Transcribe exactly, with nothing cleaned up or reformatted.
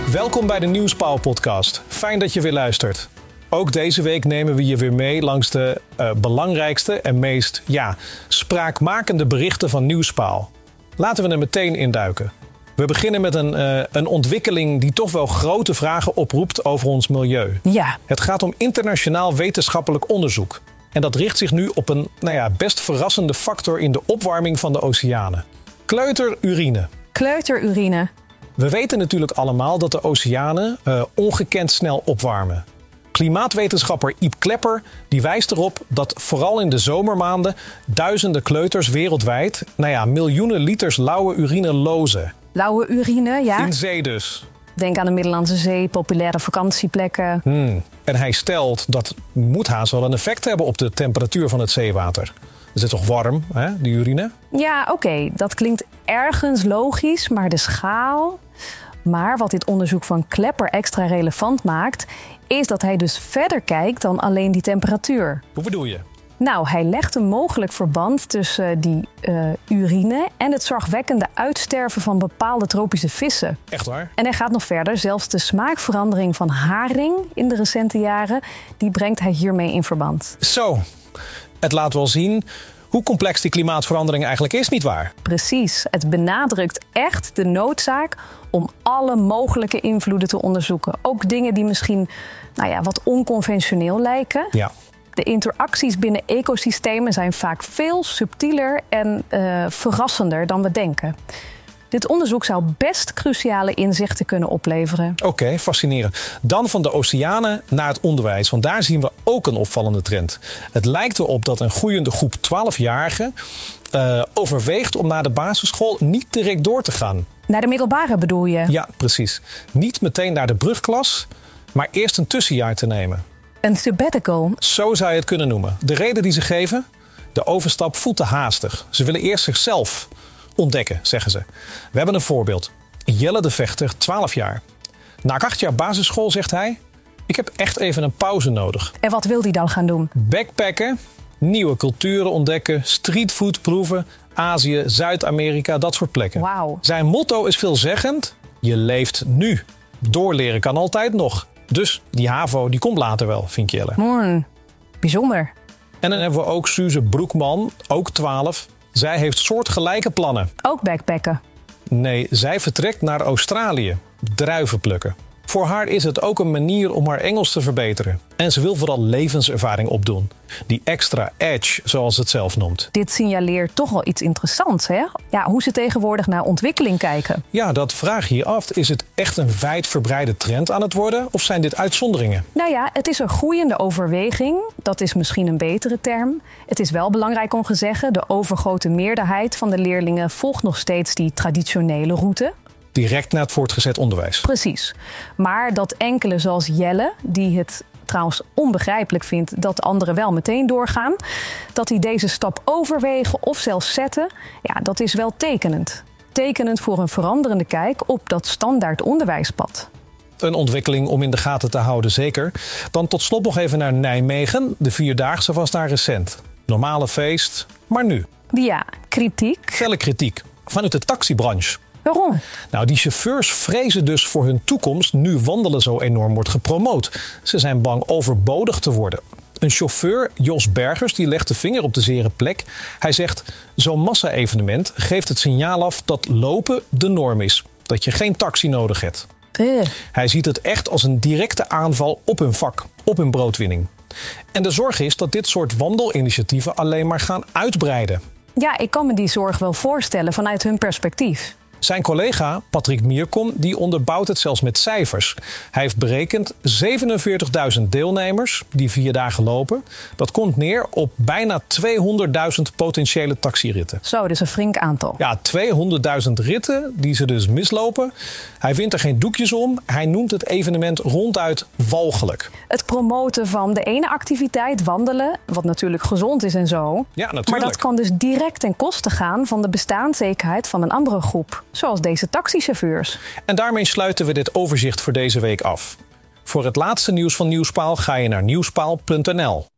Welkom bij de Nieuwspaal-podcast. Fijn dat je weer luistert. Ook deze week nemen we je weer mee langs de uh, belangrijkste en meest ja, spraakmakende berichten van Nieuwspaal. Laten we er meteen induiken. We beginnen met een, uh, een ontwikkeling die toch wel grote vragen oproept over ons milieu. Ja. Het gaat om internationaal wetenschappelijk onderzoek. En dat richt zich nu op een nou ja, best verrassende factor in de opwarming van de oceanen. Kleuterurine. Kleuterurine. We weten natuurlijk allemaal dat de oceanen uh, ongekend snel opwarmen. Klimaatwetenschapper Iep Klepper die wijst erop dat vooral in de zomermaanden duizenden kleuters wereldwijd nou ja, miljoenen liters lauwe urine lozen. Lauwe urine, ja. In zee dus. Denk aan de Middellandse Zee, populaire vakantieplekken. Hmm. En hij stelt dat moet haast wel een effect hebben op de temperatuur van het zeewater. Het is toch warm, hè, die urine? Ja, oké, okay, dat klinkt ergens logisch, maar de schaal... Maar wat dit onderzoek van Klepper extra relevant maakt, is dat hij dus verder kijkt dan alleen die temperatuur. Hoe bedoel je? Nou, hij legt een mogelijk verband tussen die uh, urine en het zorgwekkende uitsterven van bepaalde tropische vissen. Echt waar? En hij gaat nog verder. Zelfs de smaakverandering van haring in de recente jaren, die brengt hij hiermee in verband. Zo, het laat wel zien hoe complex die klimaatverandering eigenlijk is, nietwaar? Precies. Het benadrukt echt de noodzaak om alle mogelijke invloeden te onderzoeken. Ook dingen die misschien nou ja, wat onconventioneel lijken. Ja. De interacties binnen ecosystemen zijn vaak veel subtieler en uh, verrassender dan we denken. Dit onderzoek zou best cruciale inzichten kunnen opleveren. Oké, okay, fascinerend. Dan van de oceanen naar het onderwijs. Want daar zien we ook een opvallende trend. Het lijkt erop dat een groeiende groep twaalfjarigen uh, overweegt om naar de basisschool niet direct door te gaan. Naar de middelbare bedoel je? Ja, precies. Niet meteen naar de brugklas, maar eerst een tussenjaar te nemen. Een sabbatical? Zo zou je het kunnen noemen. De reden die ze geven? De overstap voelt te haastig. Ze willen eerst zichzelf ontdekken, zeggen ze. We hebben een voorbeeld. Jelle de Vechter, twaalf jaar. Na acht jaar basisschool zegt hij: ik heb echt even een pauze nodig. En wat wil hij dan gaan doen? Backpacken, nieuwe culturen ontdekken, streetfood proeven, Azië, Zuid-Amerika, dat soort plekken. Wauw. Zijn motto is veelzeggend: je leeft nu. Doorleren kan altijd nog. Dus die HAVO die komt later wel, vindt Jelle. Mm, bijzonder. En dan hebben we ook Suze Broekman, ook twaalf. Zij heeft soortgelijke plannen. Ook backpacken? Nee, zij vertrekt naar Australië. Druiven plukken. Voor haar is het ook een manier om haar Engels te verbeteren. En ze wil vooral levenservaring opdoen. Die extra edge, zoals het zelf noemt. Dit signaleert toch wel iets interessants, hè? Ja, hoe ze tegenwoordig naar ontwikkeling kijken. Ja, dat vraag je je af. Is het echt een wijdverbreide trend aan het worden? Of zijn dit uitzonderingen? Nou ja, het is een groeiende overweging. Dat is misschien een betere term. Het is wel belangrijk om te zeggen, de overgrote meerderheid van de leerlingen volgt nog steeds die traditionele route. Direct naar het voortgezet onderwijs. Precies. Maar dat enkele zoals Jelle, die het trouwens onbegrijpelijk vindt dat anderen wel meteen doorgaan, dat die deze stap overwegen of zelfs zetten, ja, dat is wel tekenend. Tekenend voor een veranderende kijk op dat standaard onderwijspad. Een ontwikkeling om in de gaten te houden, zeker. Dan tot slot nog even naar Nijmegen. De Vierdaagse was daar recent. Normale feest, maar nu. Ja, kritiek. Felle kritiek vanuit de taxibranche. Waarom? Nou, die chauffeurs vrezen dus voor hun toekomst nu wandelen zo enorm wordt gepromoot. Ze zijn bang overbodig te worden. Een chauffeur, Jos Bergers, die legt de vinger op de zere plek. Hij zegt, zo'n massa-evenement geeft het signaal af dat lopen de norm is. Dat je geen taxi nodig hebt. Uh. Hij ziet het echt als een directe aanval op hun vak, op hun broodwinning. En de zorg is dat dit soort wandelinitiatieven alleen maar gaan uitbreiden. Ja, ik kan me die zorg wel voorstellen vanuit hun perspectief. Zijn collega Patrick Mierkom die onderbouwt het zelfs met cijfers. Hij heeft berekend zevenenveertigduizend deelnemers die vier dagen lopen. Dat komt neer op bijna tweehonderdduizend potentiële taxiritten. Zo, dus een flink aantal. Ja, tweehonderdduizend ritten die ze dus mislopen. Hij wint er geen doekjes om. Hij noemt het evenement ronduit walgelijk. Het promoten van de ene activiteit, wandelen, wat natuurlijk gezond is en zo. Ja, natuurlijk. Maar dat kan dus direct ten koste gaan van de bestaanszekerheid van een andere groep. Zoals deze taxichauffeurs. En daarmee sluiten we dit overzicht voor deze week af. Voor het laatste nieuws van Nieuwspaal ga je naar nieuwspaal punt n l.